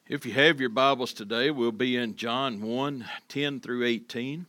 If you have your Bibles today, we'll be in John 1, 10 through 18.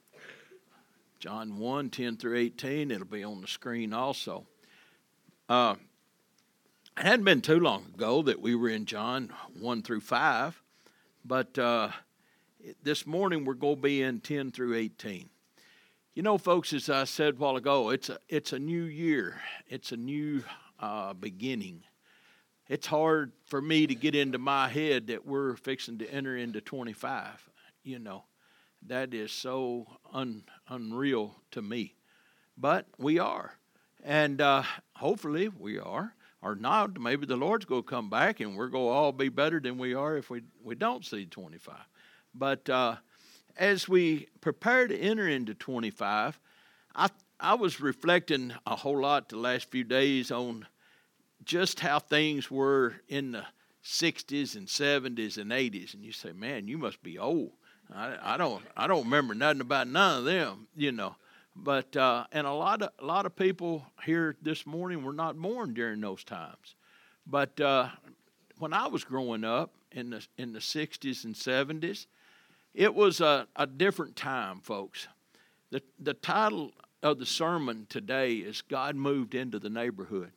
John 1, 10 through 18. It'll be on the screen also. It hadn't been too long ago that we were in John 1 through 5, but this morning we're going to be in 10 through 18. You know, folks, as I said a while ago, it's a new year. It's a new beginning. It's hard for me to get into my head that we're fixing to enter into 25. You know, that is so unreal to me. But we are. And hopefully we are. Or not, maybe the Lord's going to come back and we're going to all be better than we are if we don't see 25. But as we prepare to enter into 25, I was reflecting a whole lot the last few days on just how things were in the 60s and 70s and 80s. And you say, man, you must be old. I don't remember nothing about none of them, you know. But and a lot of people here this morning were not born during those times. But when I was growing up in the 60s and 70s, it was a different time, folks. The title of the sermon today is God Moved into the Neighborhood.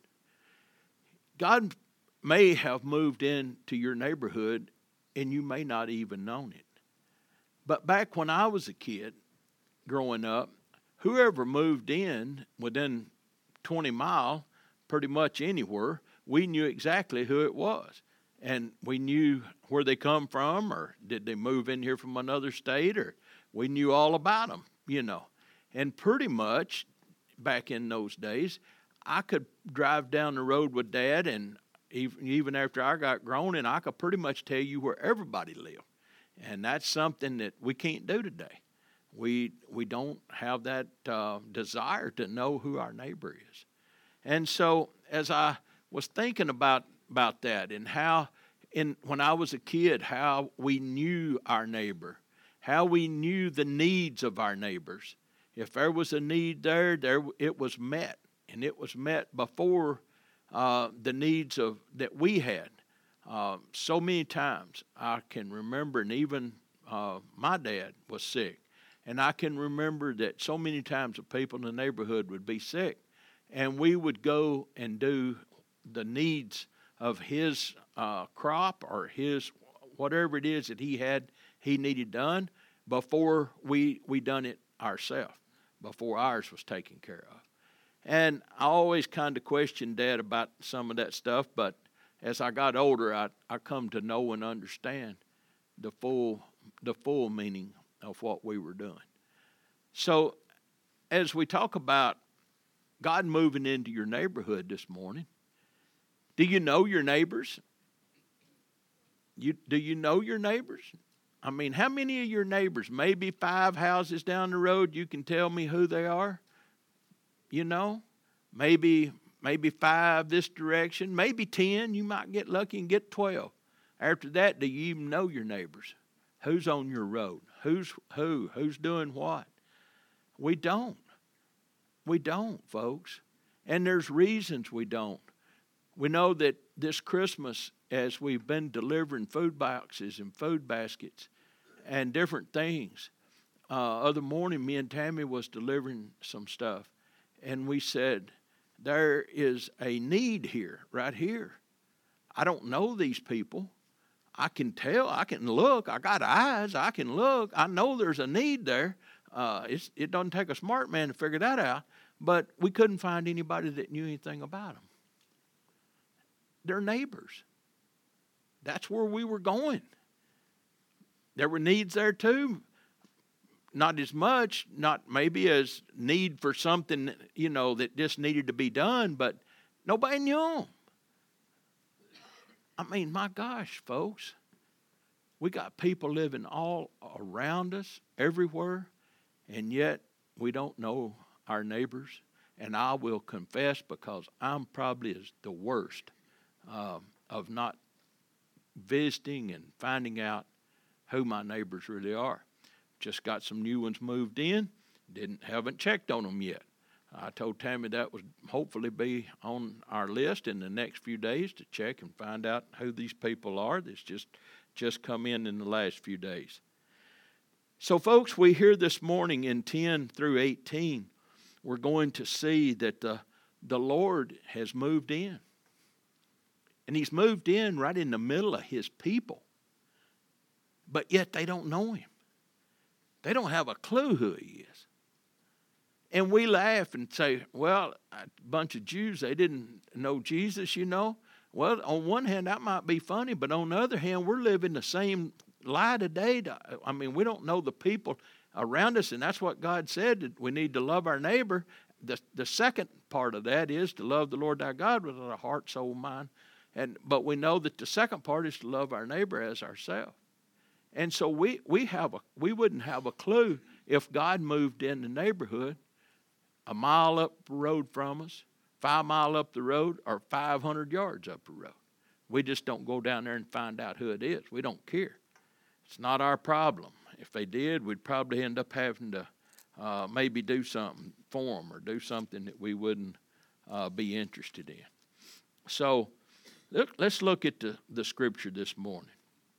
God may have moved into your neighborhood and you may not even known it. But back when I was a kid growing up, whoever moved in within 20 miles, pretty much anywhere, we knew exactly who it was. And we knew where they come from, or did they move in here from another state, or we knew all about them, you know. And pretty much back in those days, I could drive down the road with Dad, and even after I got grown, and I could pretty much tell you where everybody lived. And that's something that we can't do today. We don't have that desire to know who our neighbor is. And so as I was thinking about that and how when I was a kid, how we knew our neighbor, how we knew the needs of our neighbors. If there was a need there it was met. And it was met before the needs that we had. So many times I can remember, and even my dad was sick. And I can remember that so many times the people in the neighborhood would be sick. And we would go and do the needs of his crop or his whatever it is that he needed done before we done it ourselves, before ours was taken care of. And I always kind of questioned Dad about some of that stuff, but as I got older, I come to know and understand the full meaning of what we were doing. So as we talk about God moving into your neighborhood this morning, do you know your neighbors? Do you know your neighbors? I mean, how many of your neighbors, maybe 5 houses down the road, you can tell me who they are? You know, maybe 5 this direction, maybe 10. You might get lucky and get 12. After that, do you even know your neighbors? Who's on your road? Who's doing what? We don't. We don't, folks. And there's reasons we don't. We know that this Christmas, as we've been delivering food boxes and food baskets and different things, other morning me and Tammy was delivering some stuff. And we said, there is a need here, right here. I don't know these people. I can tell, I can look, I got eyes, I can look. I know there's a need there. It doesn't take a smart man to figure that out. But we couldn't find anybody that knew anything about them. They're neighbors. That's where we were going. There were needs there too. Not as much, not maybe as need for something, you know, that just needed to be done, but nobody knew them. I mean, my gosh, folks, we got people living all around us, everywhere, and yet we don't know our neighbors. And I will confess, because I'm probably the worst of not visiting and finding out who my neighbors really are. Just got some new ones moved in. Haven't checked on them yet. I told Tammy that would hopefully be on our list in the next few days to check and find out who these people are that's just come in the last few days. So, folks, we hear this morning in 10 through 18, we're going to see that the Lord has moved in. And He's moved in right in the middle of His people. But yet they don't know Him. They don't have a clue who He is. And we laugh and say, well, a bunch of Jews, they didn't know Jesus, you know. Well, on one hand, that might be funny, but on the other hand, we're living the same lie today. I mean, we don't know the people around us, and that's what God said, that we need to love our neighbor. The second part of that is to love the Lord our God with our heart, soul, mind. But we know that the second part is to love our neighbor as ourselves. And so we wouldn't have a clue if God moved in the neighborhood a mile up the road from us, 5 miles up the road, or 500 yards up the road. We just don't go down there and find out who it is. We don't care. It's not our problem. If they did, we'd probably end up having to maybe do something for them or do something that we wouldn't be interested in. So let's look at the scripture this morning.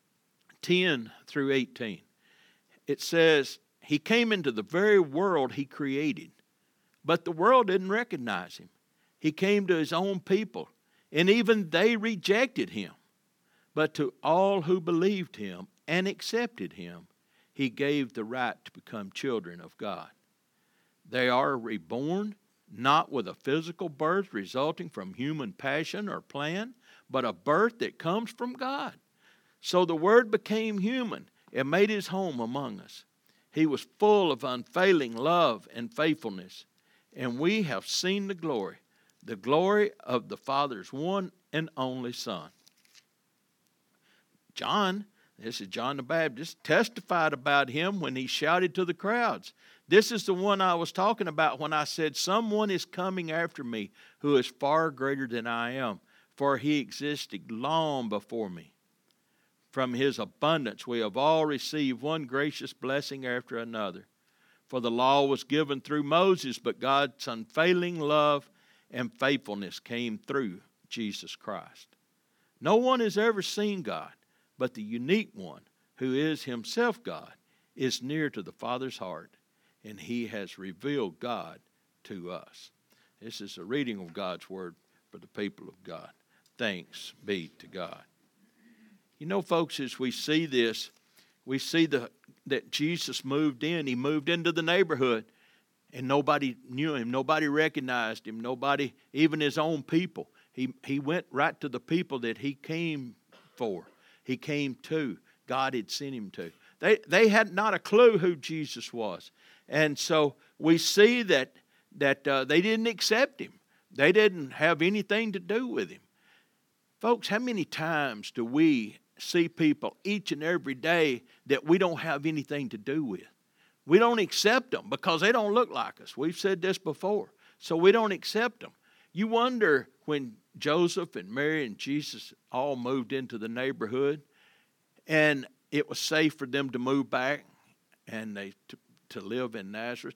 10 through 18. It says, He came into the very world He created, but the world didn't recognize Him. He came to His own people, and even they rejected Him. But to all who believed Him and accepted Him, He gave the right to become children of God. They are reborn, not with a physical birth resulting from human passion or plan, but a birth that comes from God. So the Word became human and made His home among us. He was full of unfailing love and faithfulness, and we have seen the glory of the Father's one and only Son. John, this is John the Baptist, testified about Him when he shouted to the crowds. This is the one I was talking about when I said, someone is coming after me who is far greater than I am, for He existed long before me. From His abundance we have all received one gracious blessing after another. For the law was given through Moses, but God's unfailing love and faithfulness came through Jesus Christ. No one has ever seen God, but the unique one, who is Himself God, is near to the Father's heart, and He has revealed God to us. This is a reading of God's Word for the people of God. Thanks be to God. You know, folks, as we see this, we see that Jesus moved in. He moved into the neighborhood, and nobody knew Him. Nobody recognized Him. Nobody, even His own people. He went right to the people that He came for. He came to. God had sent Him to. They had not a clue who Jesus was. And so we see that they didn't accept Him. They didn't have anything to do with Him. Folks, how many times do we see people each and every day that we don't have anything to do with? We don't accept them because they don't look like us. We've said this before. So we don't accept them. You wonder when Joseph and Mary and Jesus all moved into the neighborhood and it was safe for them to move back and to live in Nazareth.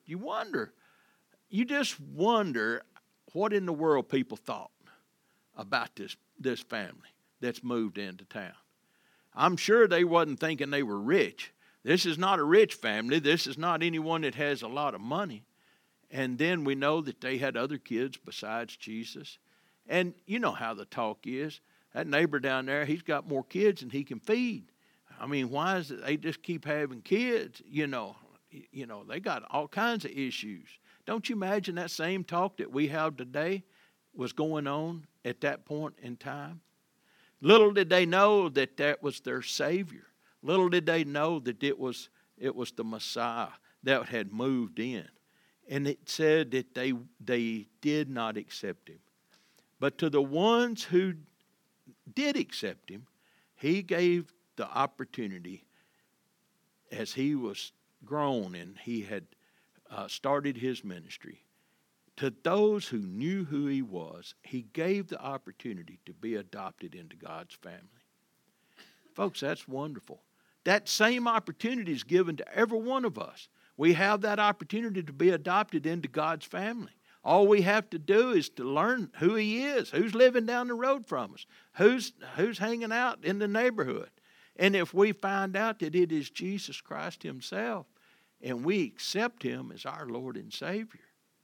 You just wonder what in the world people thought about this family that's moved into town. I'm sure they wasn't thinking they were rich. This is not a rich family. This is not anyone that has a lot of money. And then we know that they had other kids besides Jesus. And you know how the talk is. That neighbor down there, he's got more kids than he can feed. I mean, why is it they just keep having kids? You know, they got all kinds of issues. Don't you imagine that same talk that we have today was going on at that point in time? Little did they know that was their Savior. Little did they know that it was the Messiah that had moved in. And it said that they did not accept Him. But to the ones who did accept Him, He gave the opportunity as He was grown and He had started His ministry. To those who knew who He was, He gave the opportunity to be adopted into God's family. Folks, that's wonderful. That same opportunity is given to every one of us. We have that opportunity to be adopted into God's family. All we have to do is to learn who He is, who's living down the road from us, who's hanging out in the neighborhood. And if we find out that it is Jesus Christ Himself, and we accept Him as our Lord and Savior,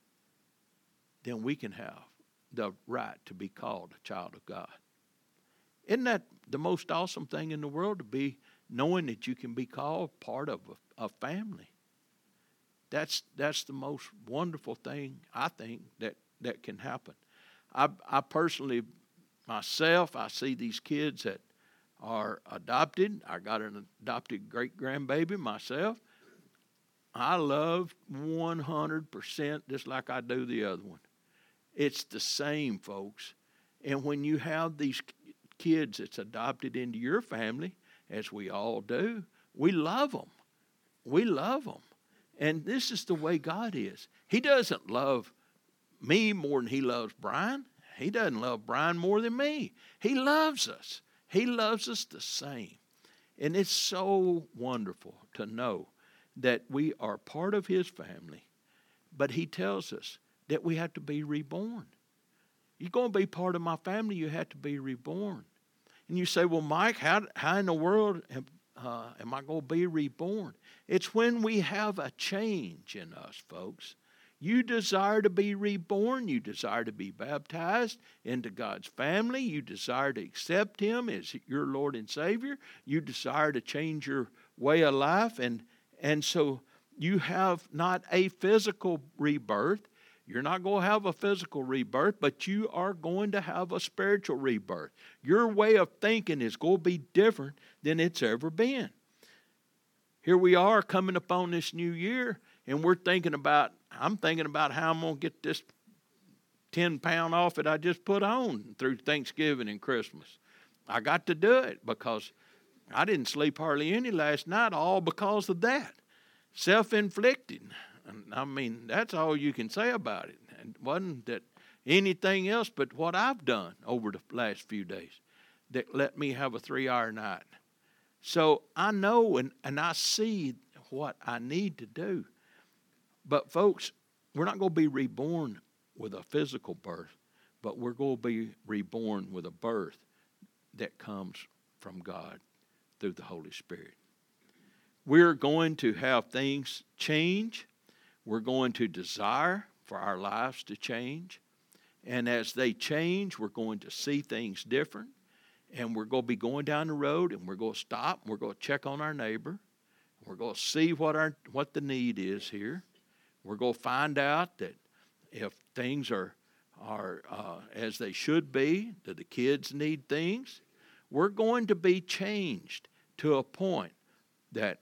then we can have the right to be called a child of God. Isn't that the most awesome thing in the world, to be knowing that you can be called part of a family? That's the most wonderful thing, I think, that can happen. I personally, myself, I see these kids that are adopted. I got an adopted great-grandbaby myself. I love 100% just like I do the other one. It's the same, folks. And when you have these kids that's adopted into your family, as we all do, we love them. We love them. And this is the way God is. He doesn't love me more than He loves Brian. He doesn't love Brian more than me. He loves us. He loves us the same. And it's so wonderful to know that we are part of His family. But He tells us that we have to be reborn. You're going to be part of my family, you have to be reborn. And you say, well, Mike, how in the world am I going to be reborn? It's when we have a change in us, folks. You desire to be reborn. You desire to be baptized into God's family. You desire to accept Him as your Lord and Savior. You desire to change your way of life. And so you have not a physical rebirth. You're not going to have a physical rebirth, but you are going to have a spiritual rebirth. Your way of thinking is going to be different than it's ever been. Here we are coming upon this new year, and I'm thinking about how I'm going to get this 10-pound off that I just put on through Thanksgiving and Christmas. I got to do it because I didn't sleep hardly any last night, all because of that. Self-inflicted. I mean, that's all you can say about it. It wasn't that anything else but what I've done over the last few days that let me have a 3-hour night. So I know and I see what I need to do. But folks, we're not going to be reborn with a physical birth, but we're going to be reborn with a birth that comes from God through the Holy Spirit. We're going to have things change. We're going to desire for our lives to change. And as they change, we're going to see things different. And we're going to be going down the road, and we're going to stop, and we're going to check on our neighbor. We're going to see what the need is here. We're going to find out that if things are as they should be, that the kids need things, we're going to be changed to a point that,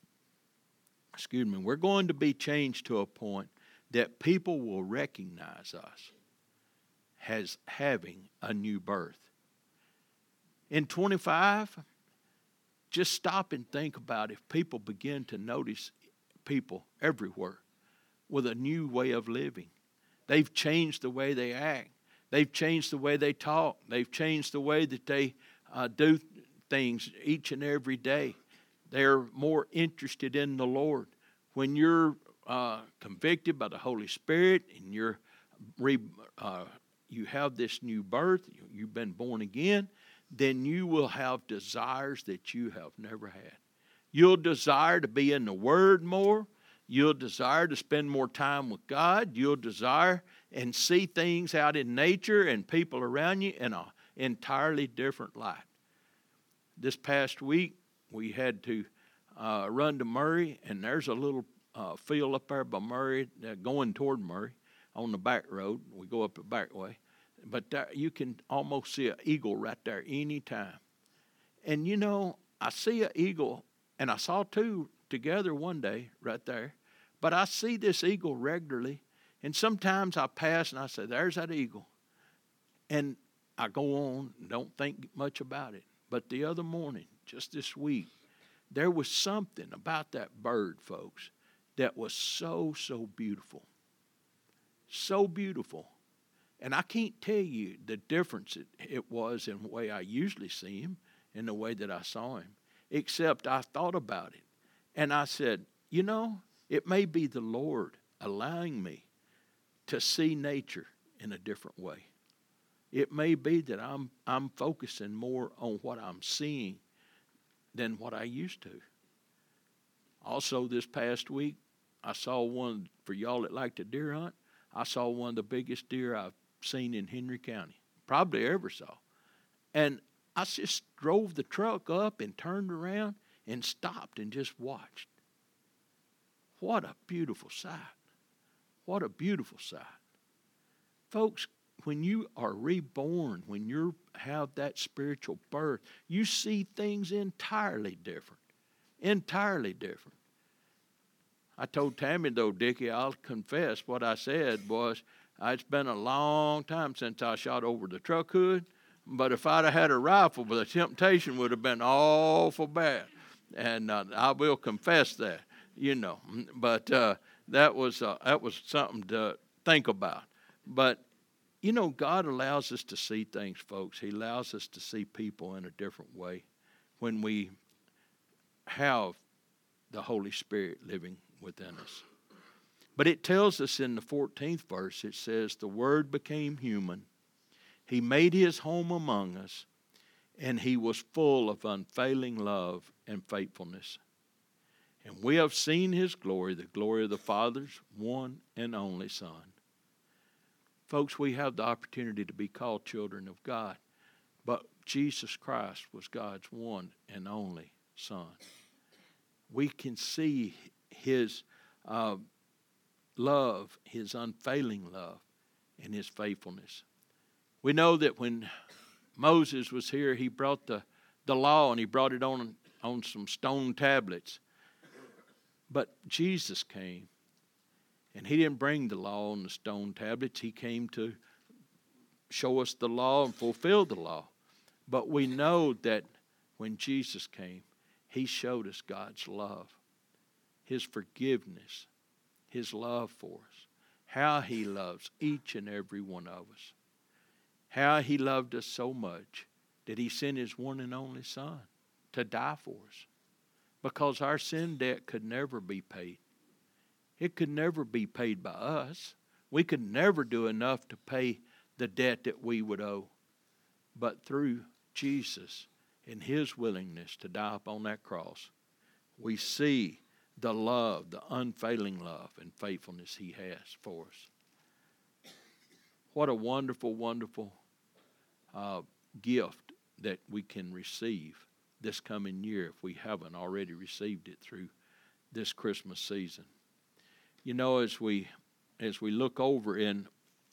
we're going to be changed to a point that people will recognize us as having a new birth. In 25, just stop and think about if people begin to notice people everywhere with a new way of living. They've changed the way they act. They've changed the way they talk. They've changed the way that they do things each and every day. They're more interested in the Lord. When you're convicted by the Holy Spirit and you have this new birth, you've been born again, then you will have desires that you have never had. You'll desire to be in the Word more. You'll desire to spend more time with God. You'll desire and see things out in nature and people around you in an entirely different light. This past week, we had to run to Murray, and there's a little field up there by Murray, going toward Murray on the back road. We go up the back way. But there, you can almost see an eagle right there any time. And you know, I see an eagle, and I saw two together one day right there. But I see this eagle regularly, and sometimes I pass and I say, there's that eagle. And I go on and don't think much about it. But the other morning, just this week, there was something about that bird, folks, that was so, so beautiful. So beautiful. And I can't tell you the difference it was in the way I usually see him and the way that I saw him, except I thought about it. And I said, you know, it may be the Lord allowing me to see nature in a different way. It may be that I'm focusing more on what I'm seeing than what I used to. Also, this past week, I saw one, for y'all that like to deer hunt, I saw one of the biggest deer I've seen in Henry County, probably ever saw. And I just drove the truck up and turned around and stopped and just watched. What a beautiful sight. What a beautiful sight. Folks, when you are reborn, when you have that spiritual birth, you see things entirely different. Entirely different. I told Tammy, though, Dickie, I'll confess what I said was, it's been a long time since I shot over the truck hood, but if I'd have had a rifle, the temptation would have been awful bad. And I will confess that, But that was something to think about. But, God allows us to see things, folks. He allows us to see people in a different way when we have the Holy Spirit living within us. But it tells us in the 14th verse, it says, the Word became human. He made his home among us, and he was full of unfailing love and faithfulness. And we have seen his glory, the glory of the Father's one and only Son. Folks, we have the opportunity to be called children of God, but Jesus Christ was God's one and only Son. We can see his love, his unfailing love, and his faithfulness. We know that when Moses was here, he brought the law, and he brought it on some stone tablets. But Jesus came, and he didn't bring the law on the stone tablets. He came to show us the law and fulfill the law. But we know that when Jesus came, he showed us God's love, his forgiveness, his love for us, how he loves each and every one of us, how he loved us so much that he sent his one and only Son to die for us, because our sin debt could never be paid. It could never be paid by us. We could never do enough to pay the debt that we would owe. But through Jesus and his willingness to die upon that cross, we see the love, the unfailing love and faithfulness he has for us. What a wonderful, wonderful gift that we can receive this coming year if we haven't already received it through this Christmas season. As we look over and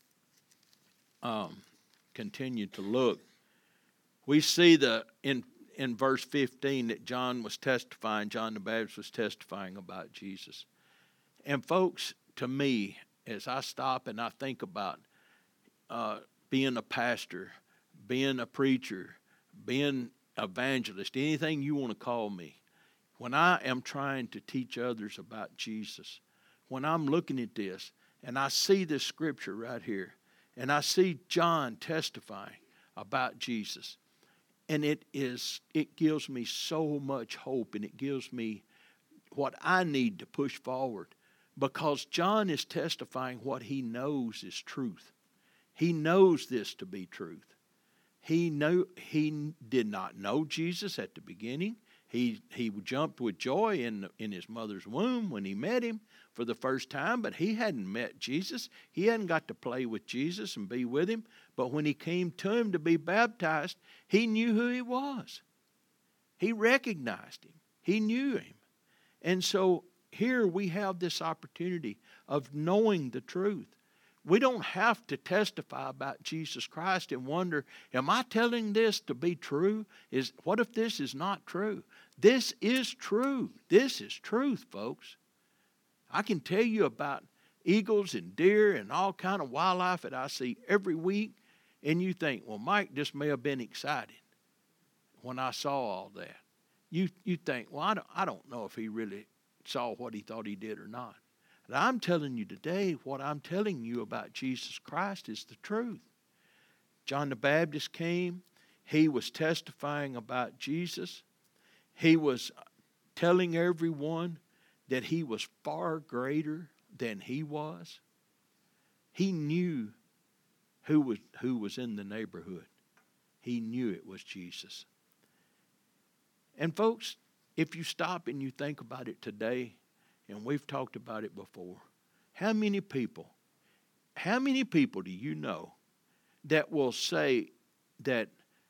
continue to look, we see in verse 15 that John the Baptist was testifying about Jesus. And folks, to me, as I stop and I think about being a pastor, being a preacher, being evangelist, anything you want to call me, when I am trying to teach others about Jesus, when I'm looking at this and I see this scripture right here, and I see John testifying about Jesus, and it gives me so much hope, and it gives me what I need to push forward, because John is testifying what he knows is truth. He knows this to be truth. He did not know Jesus at the beginning. He jumped with joy in his mother's womb when he met him for the first time, but he hadn't met Jesus. He hadn't got to play with Jesus and be with him. But when he came to him to be baptized, he knew who he was. He recognized him. He knew him. And so here we have this opportunity of knowing the truth. We don't have to testify about Jesus Christ and wonder, am I telling this to be true? What if this is not true? This is true. This is truth, folks. I can tell you about eagles and deer and all kind of wildlife that I see every week, and you think, well, Mike just may have been excited when I saw all that. You think, well, I don't know if he really saw what he thought he did or not. And I'm telling you today, what I'm telling you about Jesus Christ is the truth. John the Baptist came. He was testifying about Jesus. He was telling everyone that he was far greater than he was. He knew who was in the neighborhood. He knew it was Jesus. And folks, if you stop and you think about it today, and we've talked about it before, how many people do you know that will say that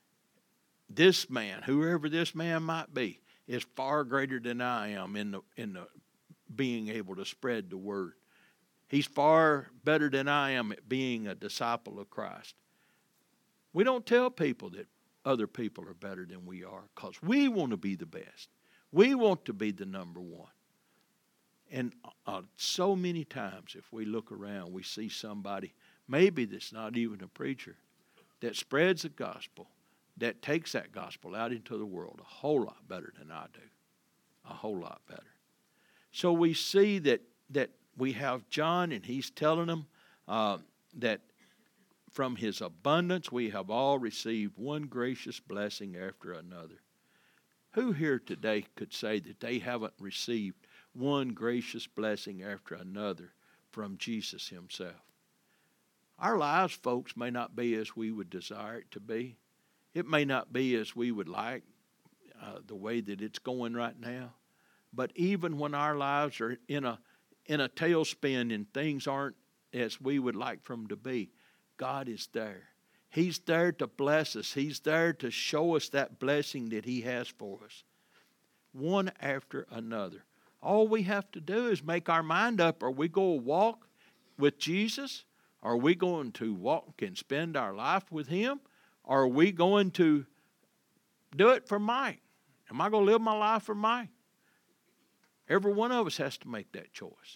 this man, whoever this man might be, is far greater than I am in the being able to spread the word? He's far better than I am at being a disciple of Christ. We don't tell people that other people are better than we are because we want to be the best. We want to be the number one. And so many times if we look around, we see somebody, maybe that's not even a preacher, that spreads the gospel, that takes that gospel out into the world a whole lot better than I do. A whole lot better. So we see that we have John, and he's telling them that from his abundance we have all received one gracious blessing after another. Who here today could say that they haven't received one gracious blessing after another from Jesus himself? Our lives, folks, may not be as we would desire it to be. It may not be as we would like the way that it's going right now. But even when our lives are in a tailspin and things aren't as we would like for them to be, God is there. He's there to bless us. He's there to show us that blessing that he has for us. One after another. All we have to do is make our mind up. Are we going to walk with Jesus? Are we going to walk and spend our life with him? Or are we going to do it for Mike? Am I going to live my life for Mike? Every one of us has to make that choice.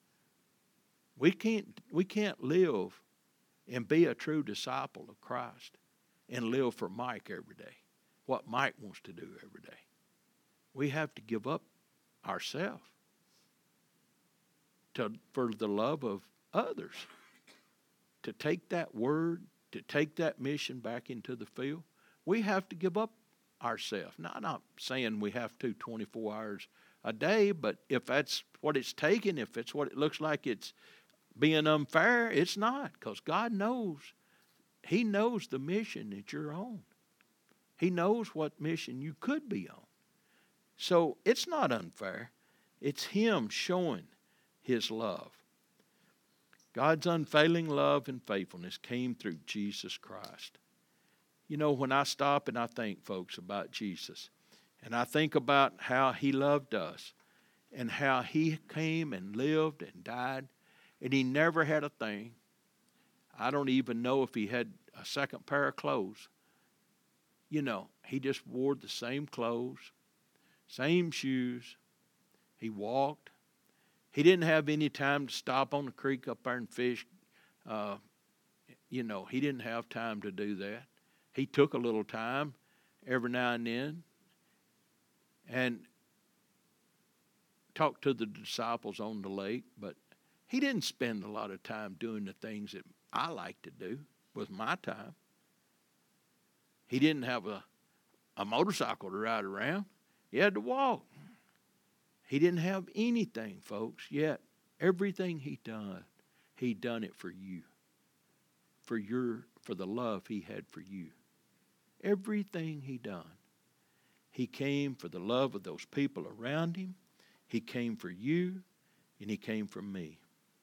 We can't live and be a true disciple of Christ and live for Mike every day, what Mike wants to do every day. We have to give up ourselves for the love of others, to take that word, to take that mission back into the field. We have to give up ourselves. Now, I'm not saying we have to 24 hours a day, but if that's what it's taking, if it's what it looks like it's being unfair, it's not, because God knows. He knows the mission that you're on. He knows what mission you could be on. So it's not unfair. It's him showing his love. God's unfailing love and faithfulness came through Jesus Christ. You know, when I stop and I think, folks, about Jesus, and I think about how he loved us and how he came and lived and died, and he never had a thing. I don't even know if he had a second pair of clothes. You know, he just wore the same clothes, same shoes. He walked. He didn't have any time to stop on the creek up there and fish. He didn't have time to do that. He took a little time every now and then and talked to the disciples on the lake, but he didn't spend a lot of time doing the things that I like to do with my time. He didn't have a motorcycle to ride around. He had to walk. He didn't have anything, folks, yet everything he done it for you, for the love he had for you. Everything he done. He came for the love of those people around him. He came for you, and he came for me.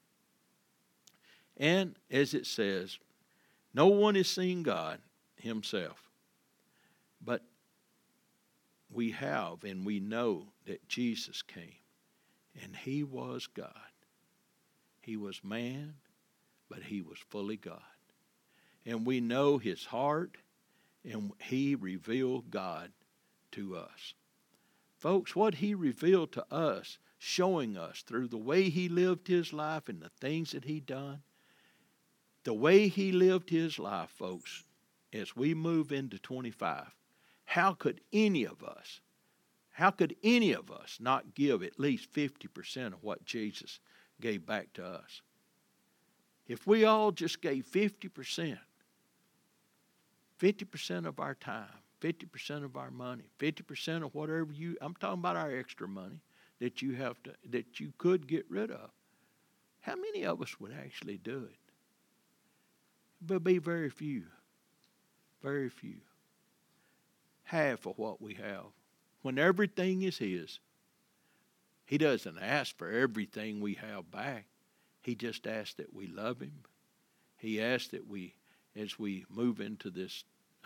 And as it says, no one has seen God himself, but we have and we know that Jesus came, and he was God. He was man, but he was fully God. And we know his heart, and he revealed God to us. Folks, what he revealed to us, showing us through the way he lived his life and the things that he done, the way he lived his life, folks, as we move into 25, how could any of us not give at least 50% of what Jesus gave back to us? If we all just gave 50% of our time, 50% of our money, 50% of whatever I'm talking about our extra money that you could get rid of. How many of us would actually do it? There'll be very few. Very few. Half of what we have. When everything is His, He doesn't ask for everything we have back. He just asks that we love Him. He asks that we, as we move into this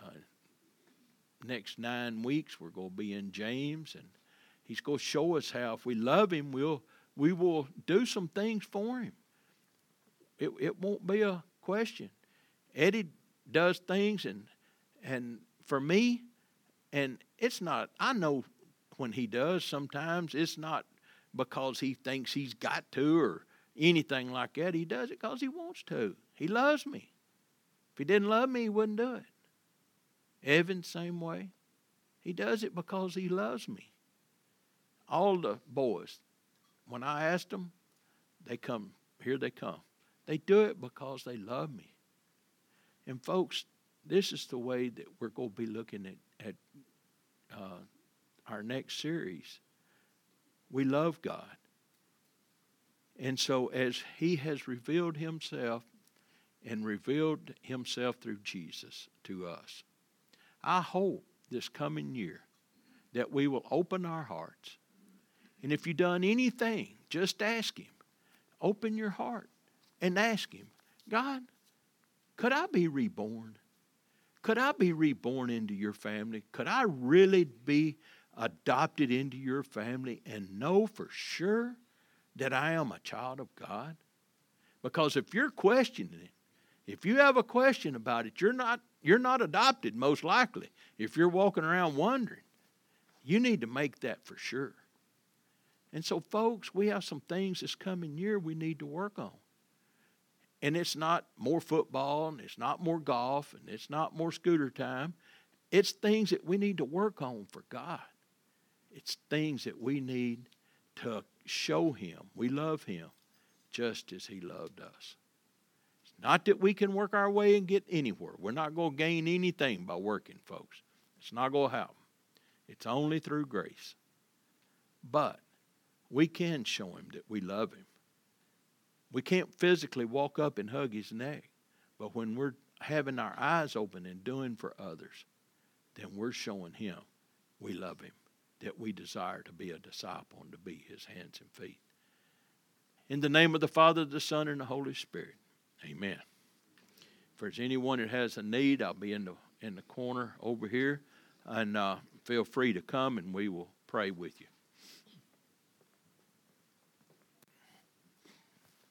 next 9 weeks, we're going to be in James, and He's going to show us how if we love Him, we will do some things for Him. It won't be a question. Eddie does things, and for me, and it's not, I know when he does sometimes, it's not because he thinks he's got to or anything like that. He does it because he wants to. He loves me. If he didn't love me, he wouldn't do it. Evan, same way. He does it because he loves me. All the boys, when I ask them, they come. Here they come. They do it because they love me. And folks, this is the way that we're going to be looking at our next series. We love God. And so as He has revealed Himself and revealed Himself through Jesus to us, I hope this coming year that we will open our hearts. And if you've done anything, just ask Him. Open your heart and ask Him, God, could I be reborn? Could I be reborn into your family? Could I really be adopted into your family and know for sure that I am a child of God? Because if you're questioning it, if you have a question about it, you're not adopted most likely. If you're walking around wondering, you need to make that for sure. And so, folks, we have some things this coming year we need to work on. And it's not more football, and it's not more golf, and it's not more scooter time. It's things that we need to work on for God. It's things that we need to show Him we love Him just as He loved us. It's not that we can work our way and get anywhere. We're not going to gain anything by working, folks. It's not going to happen. It's only through grace. But we can show Him that we love Him. We can't physically walk up and hug His neck, but when we're having our eyes open and doing for others, then we're showing Him we love Him, that we desire to be a disciple and to be His hands and feet. In the name of the Father, the Son, and the Holy Spirit, amen. If there's anyone that has a need, I'll be in the corner over here, and feel free to come and we will pray with you.